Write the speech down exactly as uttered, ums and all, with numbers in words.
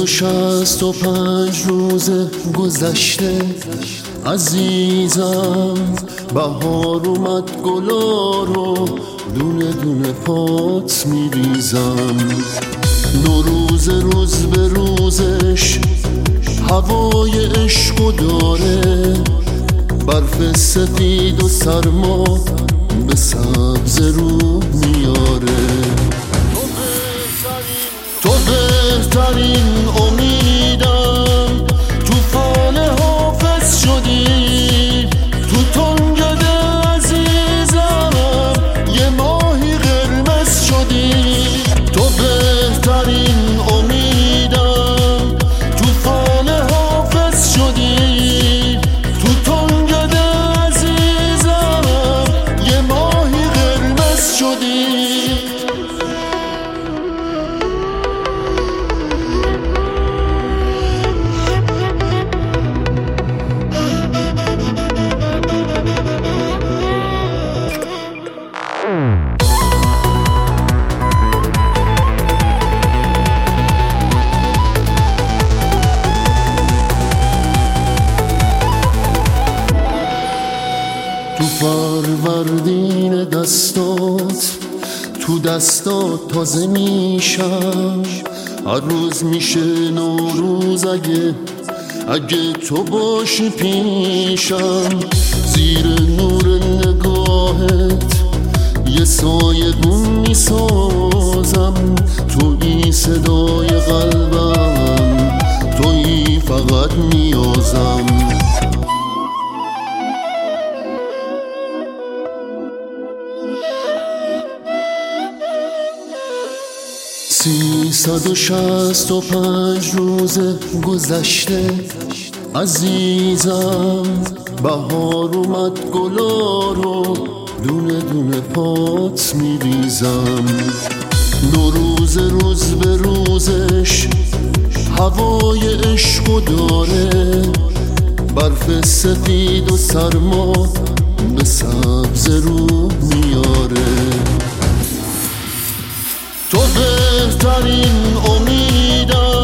شصت و پنج روز گذشته عزیزم، بهار اومد گلا رو دونه دونه پات میریزم. نوروز روز به روزش هوای عشقو داره، برف سفید و سرما به سبز رو میاره. تو بهترین امیدم، توفان حافظ شدی تو تنگده عزیزم، یه ماهی قرمز شدی. تو بهترین امیدم، توفان حافظ شدی تو تنگده عزیزم، یه ماهی قرمز شدی. تو فروردین دستات، تو دستات تازه میشم. هر روز میشه نوروز اگه اگه تو باشی پیشم. زیر نور نگاهت یه سایگون میسازم، تویی صدای قلبم، تویی فقط نیازم. سیصد و شصت و پنج روز گذشته عزیزم، بهار اومد گلا رو دونه دونه پات میریزم. نوروز روز به روزش هوای عشقو داره، برف سفید و سرما به سبز رو میاره. تو بهترین امیدم،